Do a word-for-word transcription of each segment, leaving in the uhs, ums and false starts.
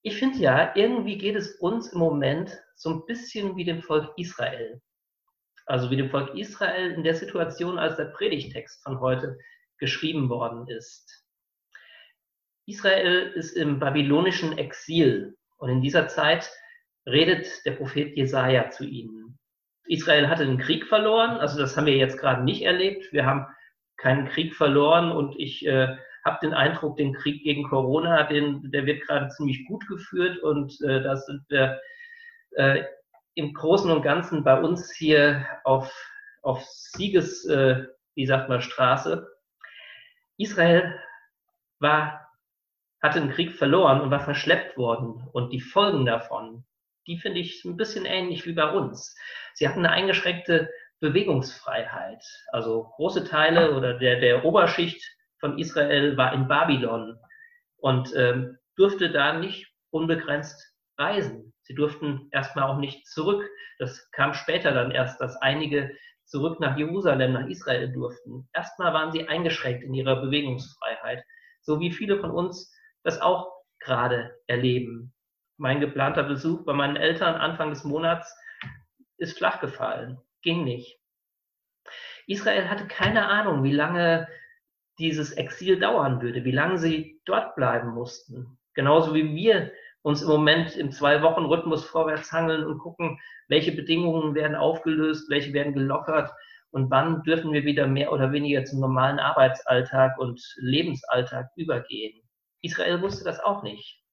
Ich finde ja, irgendwie geht es uns im Moment so ein bisschen wie dem Volk Israel. Also wie dem Volk Israel in der Situation, als der Predigtext von heute geschrieben worden ist. Israel ist im babylonischen Exil und in dieser Zeit redet der Prophet Jesaja zu ihnen. Israel hatte den Krieg verloren, also das haben wir jetzt gerade nicht erlebt. Wir haben keinen Krieg verloren und ich äh, habe den Eindruck, den Krieg gegen Corona, den, der wird gerade ziemlich gut geführt und äh, da sind wir äh, im Großen und Ganzen bei uns hier auf, auf Sieges, äh, wie sagt man, Straße. Israel war hatte den Krieg verloren und war verschleppt worden. Und die Folgen davon, die finde ich ein bisschen ähnlich wie bei uns. Sie hatten eine eingeschränkte Bewegungsfreiheit. Also große Teile oder der, der Oberschicht von Israel war in Babylon und ähm, durfte da nicht unbegrenzt reisen. Sie durften erstmal auch nicht zurück. Das kam später dann erst, dass einige zurück nach Jerusalem, nach Israel durften. Erstmal waren sie eingeschränkt in ihrer Bewegungsfreiheit, so wie viele von uns das auch gerade erleben. Mein geplanter Besuch bei meinen Eltern Anfang des Monats ist flach gefallen, ging nicht. Israel hatte keine Ahnung, wie lange dieses Exil dauern würde, wie lange sie dort bleiben mussten. Genauso wie wir uns im Moment im Zwei-Wochen-Rhythmus vorwärts hangeln und gucken, welche Bedingungen werden aufgelöst, welche werden gelockert und wann dürfen wir wieder mehr oder weniger zum normalen Arbeitsalltag und Lebensalltag übergehen. Israel wusste das auch nicht.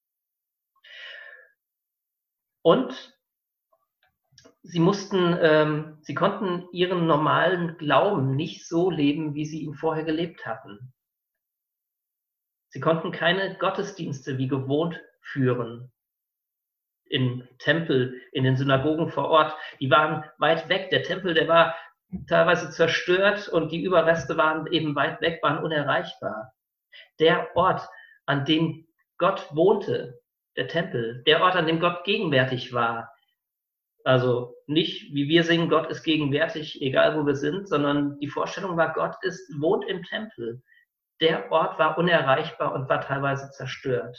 Und sie mussten, ähm, sie konnten ihren normalen Glauben nicht so leben, wie sie ihn vorher gelebt hatten. Sie konnten keine Gottesdienste wie gewohnt führen. Im Tempel, in den Synagogen vor Ort, die waren weit weg. Der Tempel, der war teilweise zerstört und die Überreste waren eben weit weg, waren unerreichbar. Der Ort, an dem Gott wohnte, der Tempel, der Ort, an dem Gott gegenwärtig war. Also nicht, wie wir singen, Gott ist gegenwärtig, egal wo wir sind, sondern die Vorstellung war, Gott ist, wohnt im Tempel. Der Ort war unerreichbar und war teilweise zerstört.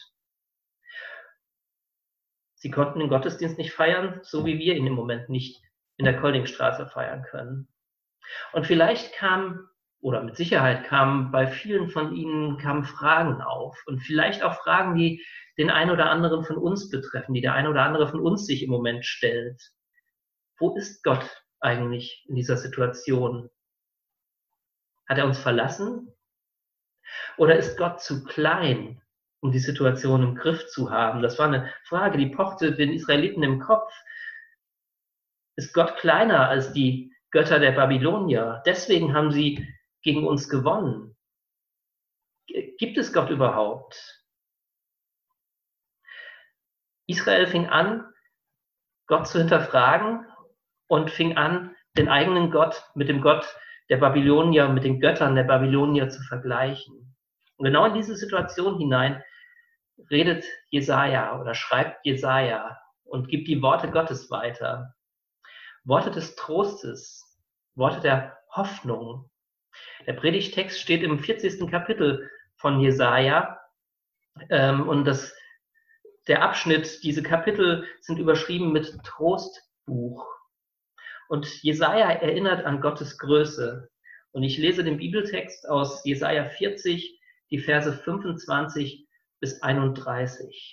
Sie konnten den Gottesdienst nicht feiern, so wie wir ihn im Moment nicht in der Koldingstraße feiern können. Und vielleicht kam, oder mit Sicherheit kamen bei vielen von ihnen kamen Fragen auf. Und vielleicht auch Fragen, die den einen oder anderen von uns betreffen, die der eine oder andere von uns sich im Moment stellt. Wo ist Gott eigentlich in dieser Situation? Hat er uns verlassen? Oder ist Gott zu klein, um die Situation im Griff zu haben? Das war eine Frage, die pochte den Israeliten im Kopf. Ist Gott kleiner als die Götter der Babylonier? Deswegen haben sie gegen uns gewonnen. Gibt es Gott überhaupt? Israel fing an, Gott zu hinterfragen und fing an, den eigenen Gott mit dem Gott der Babylonier, mit den Göttern der Babylonier zu vergleichen. Und genau in diese Situation hinein redet Jesaja oder schreibt Jesaja und gibt die Worte Gottes weiter. Worte des Trostes, Worte der Hoffnung. Der Predigtext steht im vierzigsten Kapitel von Jesaja ähm, und das, der Abschnitt, diese Kapitel sind überschrieben mit Trostbuch. Und Jesaja erinnert an Gottes Größe. Und ich lese den Bibeltext aus Jesaja vierzig, die Verse fünfundzwanzig bis einunddreißig.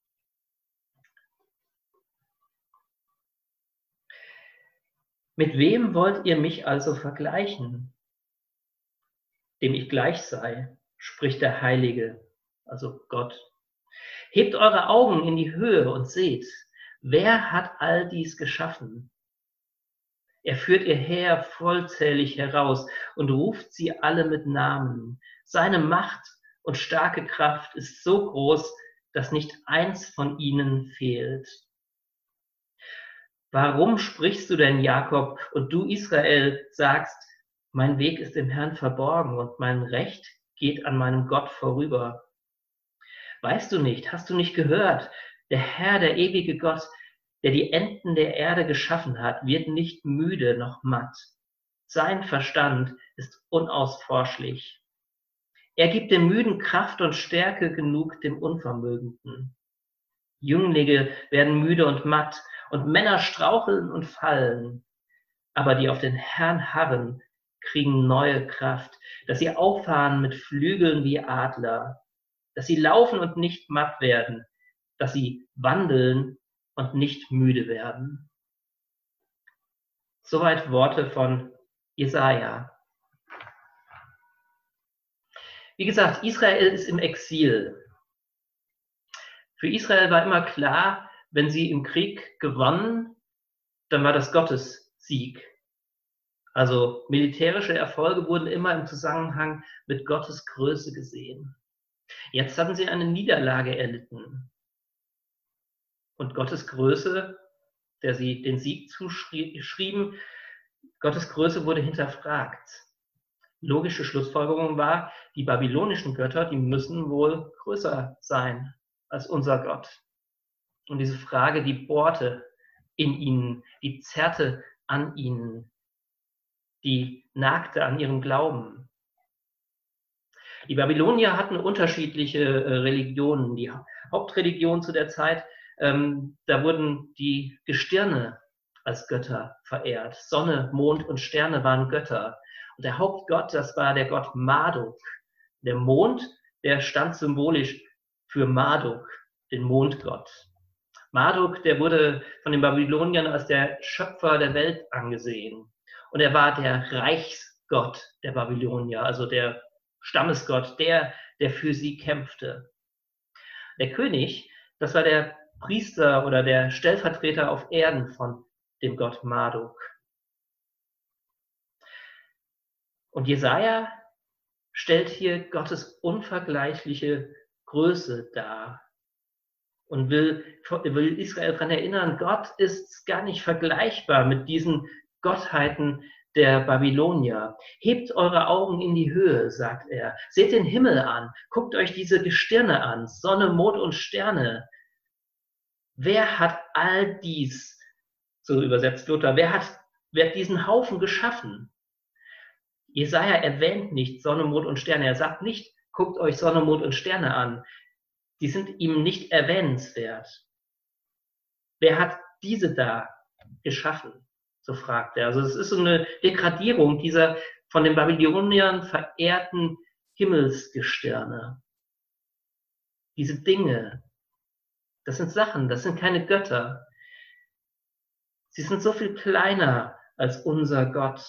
Mit wem wollt ihr mich also vergleichen, dem ich gleich sei, spricht der Heilige, also Gott. Hebt eure Augen in die Höhe und seht, wer hat all dies geschaffen? Er führt ihr Heer vollzählig heraus und ruft sie alle mit Namen. Seine Macht und starke Kraft ist so groß, dass nicht eins von ihnen fehlt. Warum sprichst du denn, Jakob, und du, Israel, sagst, mein Weg ist im Herrn verborgen und mein Recht geht an meinem Gott vorüber? Weißt du nicht, hast du nicht gehört, der Herr, der ewige Gott, der die Enden der Erde geschaffen hat, wird nicht müde noch matt. Sein Verstand ist unausforschlich. Er gibt dem Müden Kraft und Stärke genug dem Unvermögenden. Jünglinge werden müde und matt und Männer straucheln und fallen. Aber die auf den Herrn harren, kriegen neue Kraft, dass sie auffahren mit Flügeln wie Adler, dass sie laufen und nicht matt werden, dass sie wandeln und nicht müde werden. Soweit Worte von Jesaja. Wie gesagt, Israel ist im Exil. Für Israel war immer klar, wenn sie im Krieg gewannen, dann war das Gottes Sieg. Also militärische Erfolge wurden immer im Zusammenhang mit Gottes Größe gesehen. Jetzt hatten sie eine Niederlage erlitten. Und Gottes Größe, der sie den Sieg zuschrieben, Gottes Größe wurde hinterfragt. Logische Schlussfolgerung war, die babylonischen Götter, die müssen wohl größer sein als unser Gott. Und diese Frage, die bohrte in ihnen, die zerrte an ihnen, die nagte an ihrem Glauben. Die Babylonier hatten unterschiedliche äh, Religionen. Die Hauptreligion zu der Zeit, ähm, da wurden die Gestirne als Götter verehrt. Sonne, Mond und Sterne waren Götter. Und der Hauptgott, das war der Gott Marduk. Der Mond, der stand symbolisch für Marduk, den Mondgott. Marduk, der wurde von den Babyloniern als der Schöpfer der Welt angesehen. Und er war der Reichsgott der Babylonier, also der Stammesgott, der, der für sie kämpfte. Der König, das war der Priester oder der Stellvertreter auf Erden von dem Gott Marduk. Und Jesaja stellt hier Gottes unvergleichliche Größe dar und will, will Israel daran erinnern, Gott ist gar nicht vergleichbar mit diesen Gottheiten der Babylonier. Hebt eure Augen in die Höhe, sagt er. Seht den Himmel an, guckt euch diese Gestirne an, Sonne, Mond und Sterne. Wer hat all dies, so übersetzt Luther, wer hat, wer hat diesen Haufen geschaffen? Jesaja erwähnt nicht Sonne, Mond und Sterne. Er sagt nicht, guckt euch Sonne, Mond und Sterne an. Die sind ihm nicht erwähnenswert. Wer hat diese da geschaffen? So fragt er. Also es ist so eine Degradierung dieser von den Babyloniern verehrten Himmelsgestirne. Diese Dinge, das sind Sachen, das sind keine Götter. Sie sind so viel kleiner als unser Gott.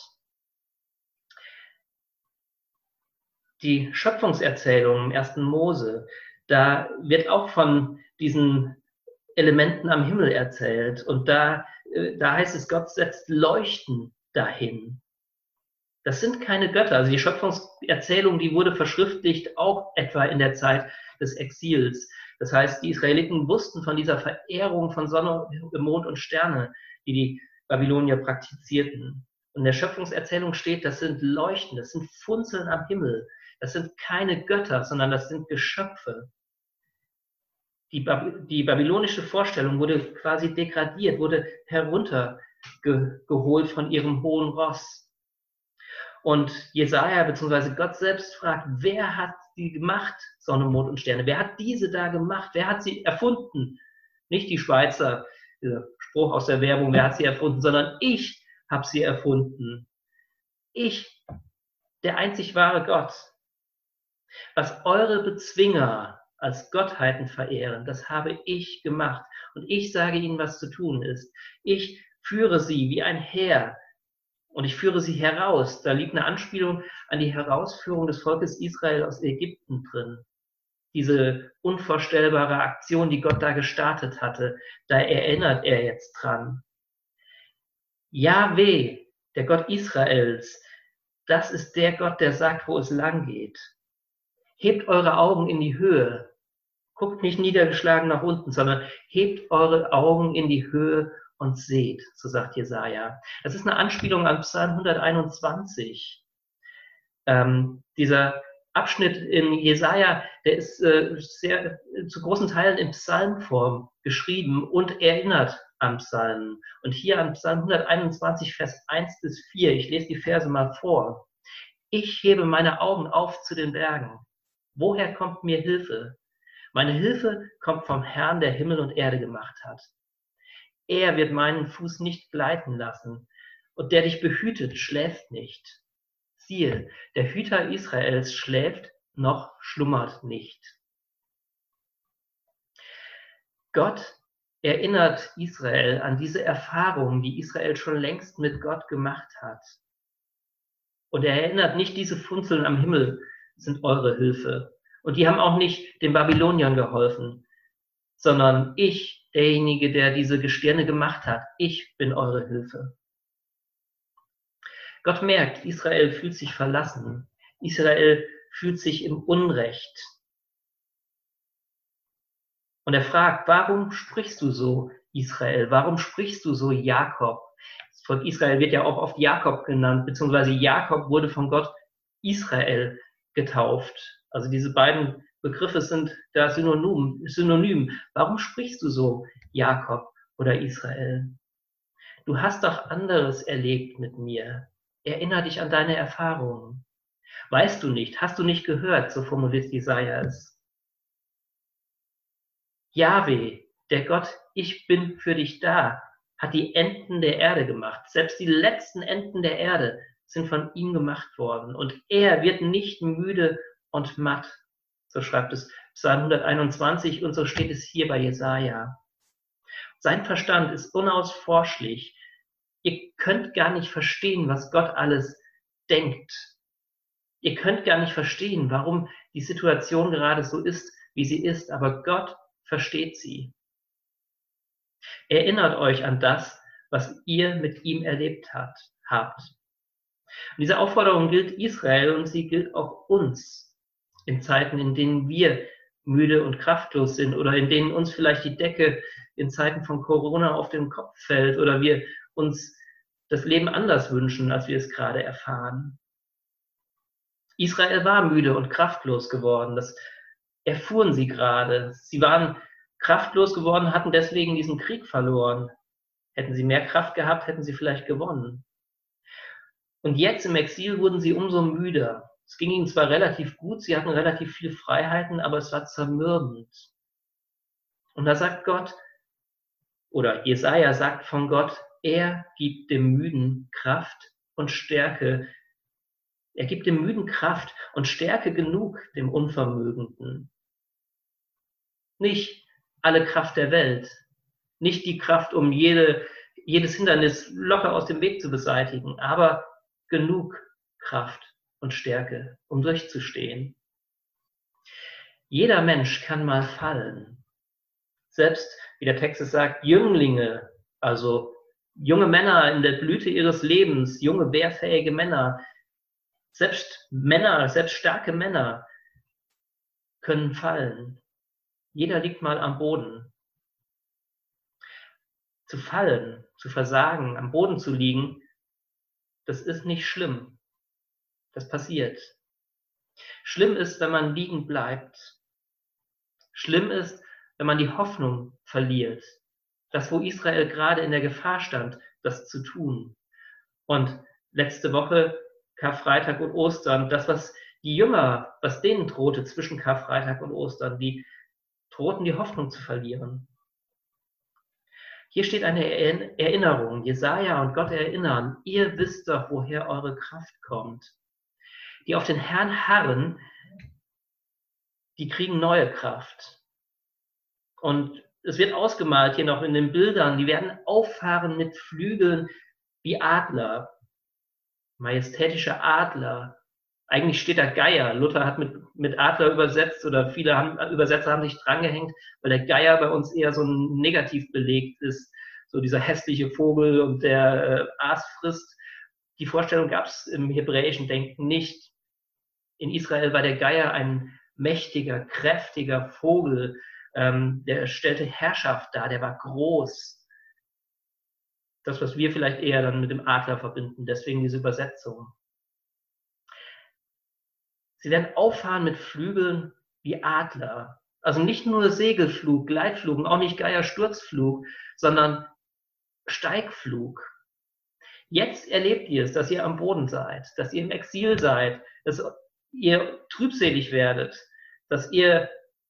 Die Schöpfungserzählung im ersten Mose, da wird auch von diesen Elementen am Himmel erzählt. Und da, da heißt es, Gott setzt Leuchten dahin. Das sind keine Götter. Also die Schöpfungserzählung, die wurde verschriftlicht auch etwa in der Zeit des Exils. Das heißt, die Israeliten wussten von dieser Verehrung von Sonne, Mond und Sterne, die die Babylonier praktizierten. Und in der Schöpfungserzählung steht, das sind Leuchten, das sind Funzeln am Himmel. Das sind keine Götter, sondern das sind Geschöpfe. Die, Bab die babylonische Vorstellung wurde quasi degradiert, wurde heruntergeholt von ihrem hohen Ross. Und Jesaja bzw. Gott selbst fragt, wer hat die gemacht, Sonne, Mond und Sterne? Wer hat diese da gemacht? Wer hat sie erfunden? Nicht die Schweizer, dieser Spruch aus der Werbung, wer hat sie erfunden, sondern ich habe sie erfunden. Ich, der einzig wahre Gott. Was eure Bezwinger als Gottheiten verehren, das habe ich gemacht. Und ich sage ihnen, was zu tun ist. Ich führe sie wie ein Heer und ich führe sie heraus. Da liegt eine Anspielung an die Herausführung des Volkes Israel aus Ägypten drin. Diese unvorstellbare Aktion, die Gott da gestartet hatte, da erinnert er jetzt dran. Jahwe, der Gott Israels, das ist der Gott, der sagt, wo es lang geht. Hebt eure Augen in die Höhe. Guckt nicht niedergeschlagen nach unten, sondern hebt eure Augen in die Höhe und seht, so sagt Jesaja. Das ist eine Anspielung an Psalm hunderteinundzwanzig. Ähm, dieser Abschnitt in Jesaja, der ist äh, sehr, zu großen Teilen in Psalmform geschrieben und erinnert an Psalmen. Und hier an Psalm hunderteinundzwanzig, Vers eins bis vier, ich lese die Verse mal vor. Ich hebe meine Augen auf zu den Bergen. Woher kommt mir Hilfe? Meine Hilfe kommt vom Herrn, der Himmel und Erde gemacht hat. Er wird meinen Fuß nicht gleiten lassen, und der dich behütet, schläft nicht. Siehe, der Hüter Israels schläft noch schlummert nicht. Gott erinnert Israel an diese Erfahrung, die Israel schon längst mit Gott gemacht hat. Und er erinnert nicht, diese Funzeln am Himmel sind eure Hilfe. Und die haben auch nicht den Babyloniern geholfen, sondern ich, derjenige, der diese Gestirne gemacht hat, ich bin eure Hilfe. Gott merkt, Israel fühlt sich verlassen. Israel fühlt sich im Unrecht. Und er fragt, warum sprichst du so, Israel? Warum sprichst du so, Jakob? Das Volk Israel wird ja auch oft Jakob genannt, beziehungsweise Jakob wurde von Gott Israel getauft. Also diese beiden Begriffe sind da synonym. synonym. Warum sprichst du so, Jakob oder Israel? Du hast doch anderes erlebt mit mir. Erinner dich an deine Erfahrungen. Weißt du nicht, hast du nicht gehört, so formuliert Jesaja es. Jahwe, der Gott, ich bin für dich da, hat die Enden der Erde gemacht. Selbst die letzten Enden der Erde sind von ihm gemacht worden. Und er wird nicht müde und matt. So schreibt es Psalm hunderteinundzwanzig und so steht es hier bei Jesaja. Sein Verstand ist unausforschlich. Ihr könnt gar nicht verstehen, was Gott alles denkt. Ihr könnt gar nicht verstehen, warum die Situation gerade so ist, wie sie ist. Aber Gott versteht sie. Erinnert euch an das, was ihr mit ihm erlebt hat, habt. Und diese Aufforderung gilt Israel und sie gilt auch uns in Zeiten, in denen wir müde und kraftlos sind oder in denen uns vielleicht die Decke in Zeiten von Corona auf den Kopf fällt oder wir uns das Leben anders wünschen, als wir es gerade erfahren. Israel war müde und kraftlos geworden. Das erfuhren sie gerade. Sie waren kraftlos geworden, hatten deswegen diesen Krieg verloren. Hätten sie mehr Kraft gehabt, hätten sie vielleicht gewonnen. Und jetzt im Exil wurden sie umso müder. Es ging ihnen zwar relativ gut, sie hatten relativ viele Freiheiten, aber es war zermürbend. Und da sagt Gott, oder Jesaja sagt von Gott, er gibt dem Müden Kraft und Stärke. Er gibt dem Müden Kraft und Stärke genug dem Unvermögenden. Nicht alle Kraft der Welt, nicht die Kraft, um jede, jedes Hindernis locker aus dem Weg zu beseitigen, aber genug Kraft und Stärke, um durchzustehen. Jeder Mensch kann mal fallen. Selbst, wie der Text es sagt, Jünglinge, also junge Männer in der Blüte ihres Lebens, junge, wehrfähige Männer, selbst Männer, selbst starke Männer können fallen. Jeder liegt mal am Boden. Zu fallen, zu versagen, am Boden zu liegen, das ist nicht schlimm. Das passiert. Schlimm ist, wenn man liegen bleibt. Schlimm ist, wenn man die Hoffnung verliert. Das, wo Israel gerade in der Gefahr stand, das zu tun. Und letzte Woche, Karfreitag und Ostern, das, was die Jünger, was denen drohte zwischen Karfreitag und Ostern, die drohten die Hoffnung zu verlieren. Hier steht eine Erinnerung. Jesaja und Gott erinnern, ihr wisst doch, woher eure Kraft kommt. Die auf den Herrn harren, die kriegen neue Kraft. Und es wird ausgemalt hier noch in den Bildern, die werden auffahren mit Flügeln wie Adler, majestätische Adler. Eigentlich steht da Geier. Luther hat mit, mit Adler übersetzt oder viele haben, Übersetzer haben sich drangehängt, weil der Geier bei uns eher so negativ belegt ist. So dieser hässliche Vogel und der äh, Aas frisst. Die Vorstellung gab es im hebräischen Denken nicht. In Israel war der Geier ein mächtiger, kräftiger Vogel. Ähm, der stellte Herrschaft dar, der war groß. Das, was wir vielleicht eher dann mit dem Adler verbinden, deswegen diese Übersetzung. Sie werden auffahren mit Flügeln wie Adler. Also nicht nur Segelflug, Gleitflug und auch nicht Geiersturzflug, sondern Steigflug. Jetzt erlebt ihr es, dass ihr am Boden seid, dass ihr im Exil seid, dass ihr trübselig werdet, dass ihr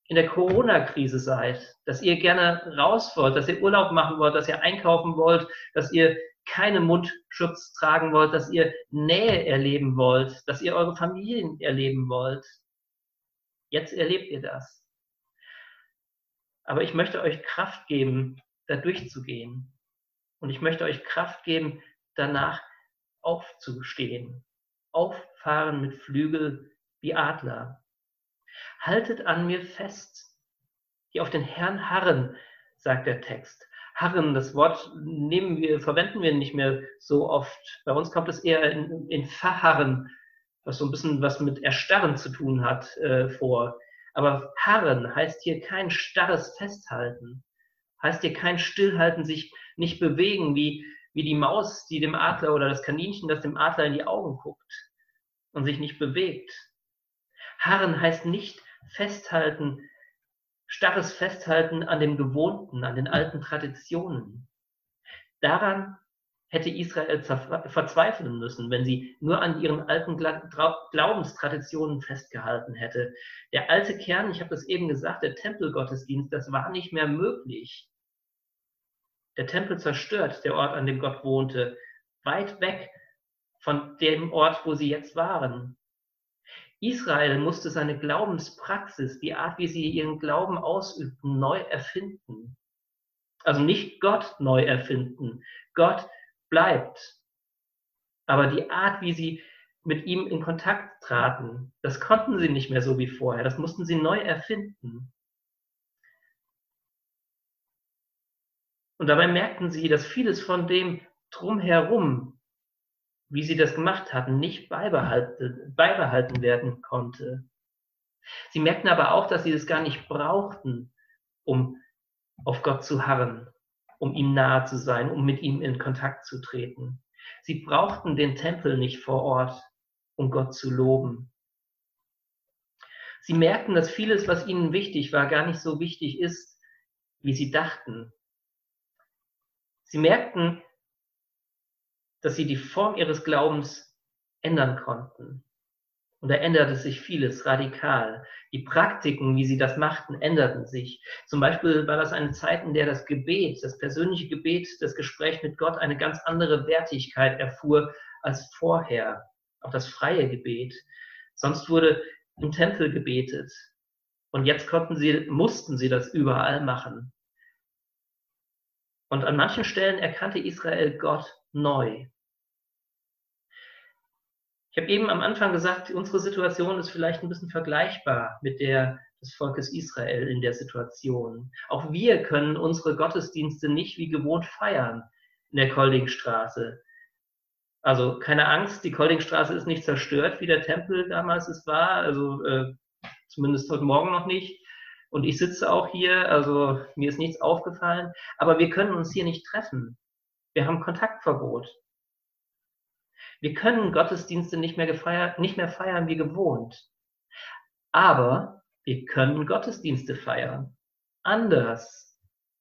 in der Corona-Krise seid, dass ihr gerne raus wollt, dass ihr Urlaub machen wollt, dass ihr einkaufen wollt, dass ihr keinen Mundschutz tragen wollt, dass ihr Nähe erleben wollt, dass ihr eure Familien erleben wollt. Jetzt erlebt ihr das. Aber ich möchte euch Kraft geben, da durchzugehen. Und ich möchte euch Kraft geben, danach aufzustehen. Auffahren mit Flügel wie Adler. Haltet an mir fest, die auf den Herrn harren, sagt der Text. Harren, das Wort nehmen wir, verwenden wir nicht mehr so oft. Bei uns kommt es eher in, in Verharren, was so ein bisschen was mit Erstarren zu tun hat, äh, vor. Aber harren heißt hier kein starres Festhalten, heißt hier kein Stillhalten, sich nicht bewegen, wie, wie die Maus, die dem Adler oder das Kaninchen, das dem Adler in die Augen guckt und sich nicht bewegt. Harren heißt nicht festhalten, starres Festhalten an dem Gewohnten, an den alten Traditionen. Daran hätte Israel verzweifeln müssen, wenn sie nur an ihren alten Glaubenstraditionen festgehalten hätte. Der alte Kern, ich habe das eben gesagt, der Tempelgottesdienst, das war nicht mehr möglich. Der Tempel zerstört, der Ort, an dem Gott wohnte, weit weg von dem Ort, wo sie jetzt waren. Israel musste seine Glaubenspraxis, die Art, wie sie ihren Glauben ausübten, neu erfinden. Also nicht Gott neu erfinden. Gott bleibt. Aber die Art, wie sie mit ihm in Kontakt traten, das konnten sie nicht mehr so wie vorher. Das mussten sie neu erfinden. Und dabei merkten sie, dass vieles von dem drumherum, wie sie das gemacht hatten, nicht beibehalten, beibehalten werden konnte. Sie merkten aber auch, dass sie das gar nicht brauchten, um auf Gott zu harren, um ihm nahe zu sein, um mit ihm in Kontakt zu treten. Sie brauchten den Tempel nicht vor Ort, um Gott zu loben. Sie merkten, dass vieles, was ihnen wichtig war, gar nicht so wichtig ist, wie sie dachten. Sie merkten, dass sie die Form ihres Glaubens ändern konnten. Und da änderte sich vieles radikal. Die Praktiken, wie sie das machten, änderten sich. Zum Beispiel war das eine Zeit, in der das Gebet, das persönliche Gebet, das Gespräch mit Gott eine ganz andere Wertigkeit erfuhr als vorher. Auch das freie Gebet. Sonst wurde im Tempel gebetet. Und jetzt konnten sie, mussten sie das überall machen. Und an manchen Stellen erkannte Israel Gott neu. Ich habe eben am Anfang gesagt, unsere Situation ist vielleicht ein bisschen vergleichbar mit der des Volkes Israel in der Situation. Auch wir können unsere Gottesdienste nicht wie gewohnt feiern in der Koldingstraße. Also keine Angst, die Koldingstraße ist nicht zerstört, wie der Tempel damals es war, also äh, zumindest heute Morgen noch nicht. Und ich sitze auch hier, also mir ist nichts aufgefallen. Aber wir können uns hier nicht treffen. Wir haben Kontaktverbot. Wir können Gottesdienste nicht mehr, gefeiert, nicht mehr feiern wie gewohnt. Aber wir können Gottesdienste feiern. Anders.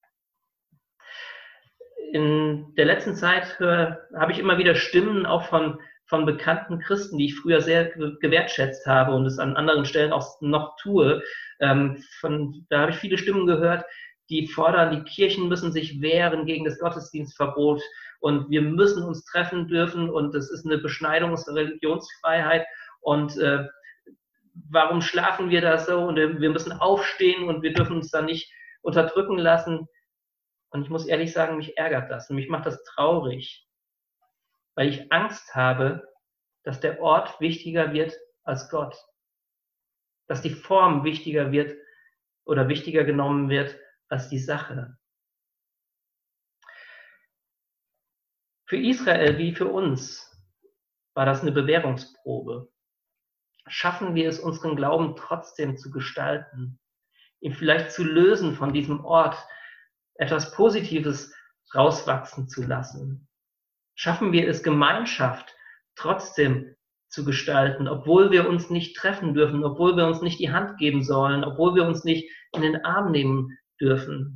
In der letzten Zeit höre, habe ich immer wieder Stimmen auch von, von bekannten Christen, die ich früher sehr gewertschätzt habe und es an anderen Stellen auch noch tue. Ähm, von, da habe ich viele Stimmen gehört, die fordern, die Kirchen müssen sich wehren gegen das Gottesdienstverbot und wir müssen uns treffen dürfen und das ist eine Beschneidung unserer Religionsfreiheit und äh, warum schlafen wir da so und wir müssen aufstehen und wir dürfen uns da nicht unterdrücken lassen. Und ich muss ehrlich sagen, mich ärgert das und mich macht das traurig, weil ich Angst habe, dass der Ort wichtiger wird als Gott, dass die Form wichtiger wird oder wichtiger genommen wird als die Sache. Für Israel wie für uns war das eine Bewährungsprobe. Schaffen wir es, unseren Glauben trotzdem zu gestalten, ihn vielleicht zu lösen von diesem Ort, etwas Positives rauswachsen zu lassen? Schaffen wir es, Gemeinschaft trotzdem zu gestalten, obwohl wir uns nicht treffen dürfen, obwohl wir uns nicht die Hand geben sollen, obwohl wir uns nicht in den Arm nehmen dürfen?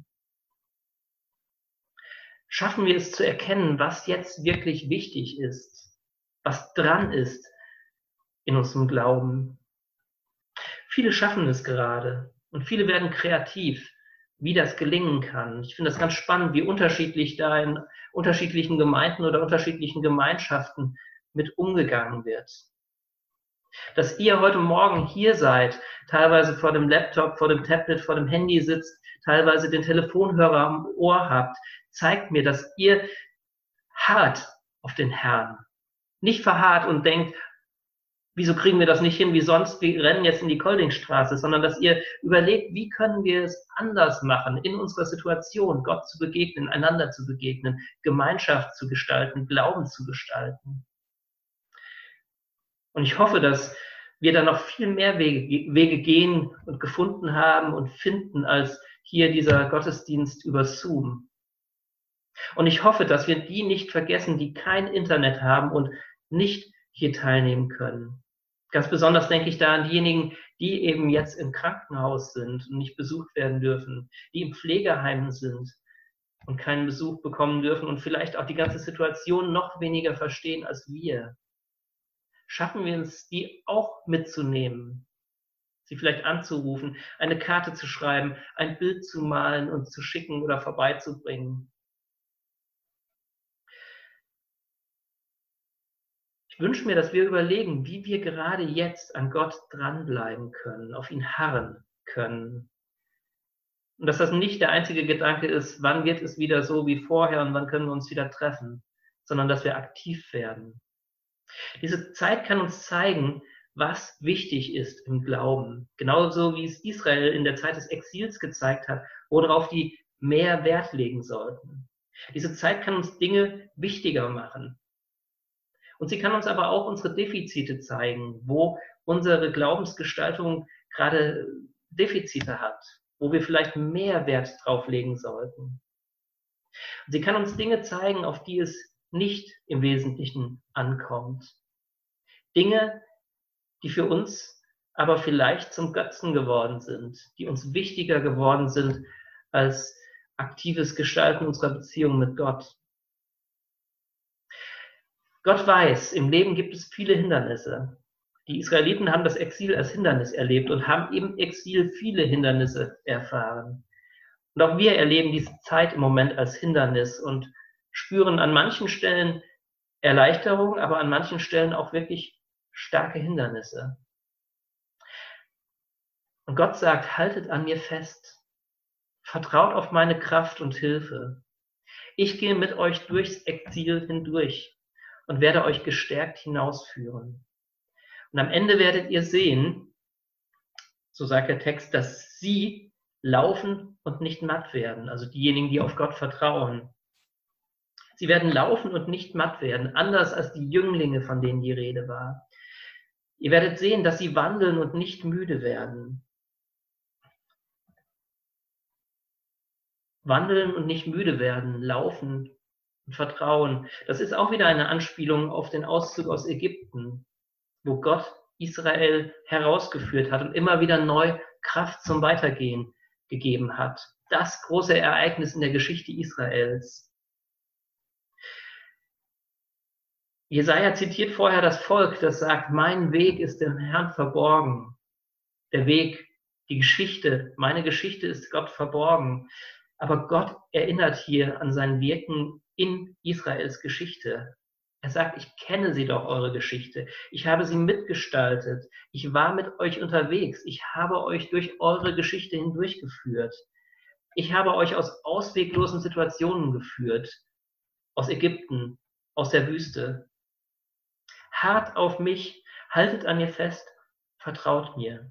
Schaffen wir es zu erkennen, was jetzt wirklich wichtig ist, was dran ist in unserem Glauben? Viele schaffen es gerade. Und viele werden kreativ, wie das gelingen kann. Ich finde das ganz spannend, wie unterschiedlich da in unterschiedlichen Gemeinden oder unterschiedlichen Gemeinschaften mit umgegangen wird. Dass ihr heute Morgen hier seid, teilweise vor dem Laptop, vor dem Tablet, vor dem Handy sitzt, teilweise den Telefonhörer am Ohr habt, zeigt mir, dass ihr harrt auf den Herrn. Nicht verharrt und denkt, wieso kriegen wir das nicht hin wie sonst, wir rennen jetzt in die Koldingstraße, sondern dass ihr überlegt, wie können wir es anders machen, in unserer Situation, Gott zu begegnen, einander zu begegnen, Gemeinschaft zu gestalten, Glauben zu gestalten. Und ich hoffe, dass wir da noch viel mehr Wege, Wege gehen und gefunden haben und finden, als hier dieser Gottesdienst über Zoom. Und ich hoffe, dass wir die nicht vergessen, die kein Internet haben und nicht hier teilnehmen können. Ganz besonders denke ich da an diejenigen, die eben jetzt im Krankenhaus sind und nicht besucht werden dürfen, die im Pflegeheim sind und keinen Besuch bekommen dürfen und vielleicht auch die ganze Situation noch weniger verstehen als wir. Schaffen wir es, die auch mitzunehmen, sie vielleicht anzurufen, eine Karte zu schreiben, ein Bild zu malen und zu schicken oder vorbeizubringen. Ich wünsche mir, dass wir überlegen, wie wir gerade jetzt an Gott dranbleiben können, auf ihn harren können. Und dass das nicht der einzige Gedanke ist, wann wird es wieder so wie vorher und wann können wir uns wieder treffen, sondern dass wir aktiv werden. Diese Zeit kann uns zeigen, was wichtig ist im Glauben. Genauso wie es Israel in der Zeit des Exils gezeigt hat, worauf die mehr Wert legen sollten. Diese Zeit kann uns Dinge wichtiger machen. Und sie kann uns aber auch unsere Defizite zeigen, wo unsere Glaubensgestaltung gerade Defizite hat, wo wir vielleicht mehr Wert drauf legen sollten. Und sie kann uns Dinge zeigen, auf die es nicht im Wesentlichen ankommt. Dinge, die für uns aber vielleicht zum Götzen geworden sind, die uns wichtiger geworden sind als aktives Gestalten unserer Beziehung mit Gott. Gott weiß, im Leben gibt es viele Hindernisse. Die Israeliten haben das Exil als Hindernis erlebt und haben im Exil viele Hindernisse erfahren. Und auch wir erleben diese Zeit im Moment als Hindernis und spüren an manchen Stellen Erleichterung, aber an manchen Stellen auch wirklich starke Hindernisse. Und Gott sagt, haltet an mir fest, vertraut auf meine Kraft und Hilfe. Ich gehe mit euch durchs Exil hindurch und werde euch gestärkt hinausführen. Und am Ende werdet ihr sehen, so sagt der Text, dass sie laufen und nicht matt werden, also diejenigen, die auf Gott vertrauen. Sie werden laufen und nicht matt werden, anders als die Jünglinge, von denen die Rede war. Ihr werdet sehen, dass sie wandeln und nicht müde werden. Wandeln und nicht müde werden, laufen und vertrauen. Das ist auch wieder eine Anspielung auf den Auszug aus Ägypten, wo Gott Israel herausgeführt hat und immer wieder neu Kraft zum Weitergehen gegeben hat. Das große Ereignis in der Geschichte Israels. Jesaja zitiert vorher das Volk, das sagt, mein Weg ist dem Herrn verborgen. Der Weg, die Geschichte, meine Geschichte ist Gott verborgen. Aber Gott erinnert hier an sein Wirken in Israels Geschichte. Er sagt, ich kenne sie doch, eure Geschichte. Ich habe sie mitgestaltet. Ich war mit euch unterwegs. Ich habe euch durch eure Geschichte hindurchgeführt. Ich habe euch aus ausweglosen Situationen geführt. Aus Ägypten, aus der Wüste. Hart auf mich, haltet an mir fest, vertraut mir.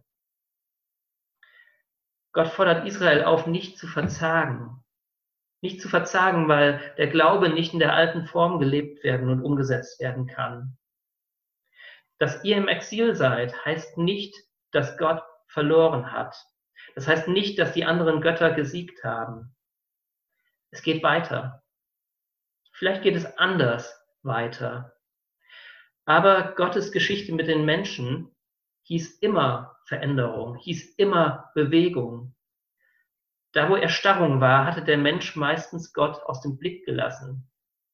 Gott fordert Israel auf, nicht zu verzagen. Nicht zu verzagen, weil der Glaube nicht in der alten Form gelebt werden und umgesetzt werden kann. Dass ihr im Exil seid, heißt nicht, dass Gott verloren hat. Das heißt nicht, dass die anderen Götter gesiegt haben. Es geht weiter. Vielleicht geht es anders weiter. Aber Gottes Geschichte mit den Menschen hieß immer Veränderung, hieß immer Bewegung. Da, wo Erstarrung war, hatte der Mensch meistens Gott aus dem Blick gelassen.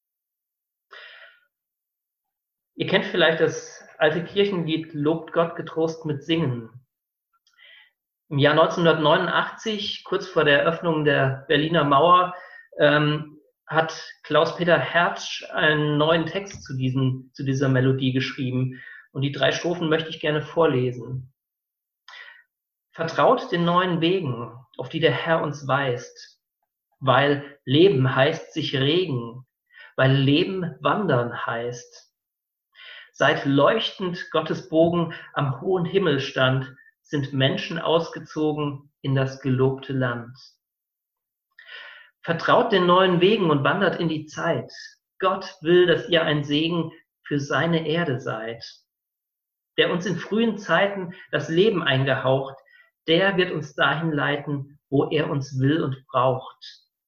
Ihr kennt vielleicht das alte Kirchenlied Lobt Gott getrost mit Singen. Im Jahr neunzehnhundertneunundachtzig, kurz vor der Eröffnung der Berliner Mauer, ähm, hat Klaus-Peter Hertsch einen neuen Text zu, diesen, zu dieser Melodie geschrieben. Und die drei Strophen möchte ich gerne vorlesen. Vertraut den neuen Wegen, auf die der Herr uns weist, weil Leben heißt sich regen, weil Leben wandern heißt. Seit leuchtend Gottes Bogen am hohen Himmel stand, sind Menschen ausgezogen in das gelobte Land. Vertraut den neuen Wegen und wandert in die Zeit. Gott will, dass ihr ein Segen für seine Erde seid. Der uns in frühen Zeiten das Leben eingehaucht, der wird uns dahin leiten, wo er uns will und braucht.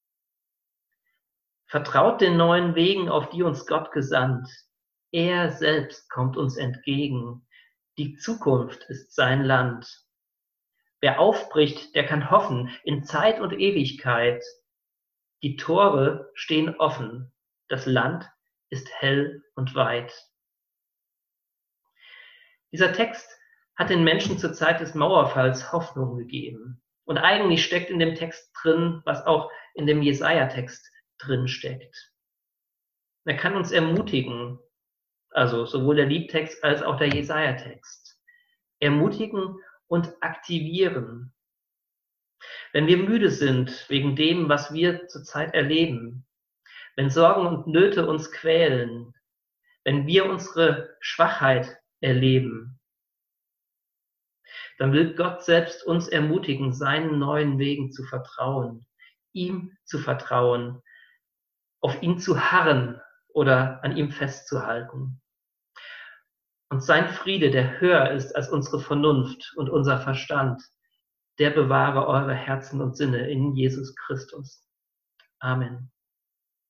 Vertraut den neuen Wegen, auf die uns Gott gesandt. Er selbst kommt uns entgegen. Die Zukunft ist sein Land. Wer aufbricht, der kann hoffen in Zeit und Ewigkeit. Die Tore stehen offen. Das Land ist hell und weit. Dieser Text hat den Menschen zur Zeit des Mauerfalls Hoffnung gegeben. Und eigentlich steckt in dem Text drin, was auch in dem Jesaja-Text drin steckt. Er kann uns ermutigen, also sowohl der Liedtext als auch der Jesaja-Text. Ermutigen und aktivieren. Wenn wir müde sind wegen dem, was wir zurzeit erleben, wenn Sorgen und Nöte uns quälen, wenn wir unsere Schwachheit erleben, dann will Gott selbst uns ermutigen, seinen neuen Wegen zu vertrauen, ihm zu vertrauen, auf ihn zu harren oder an ihm festzuhalten. Und sein Friede, der höher ist als unsere Vernunft und unser Verstand, der bewahre eure Herzen und Sinne in Jesus Christus. Amen.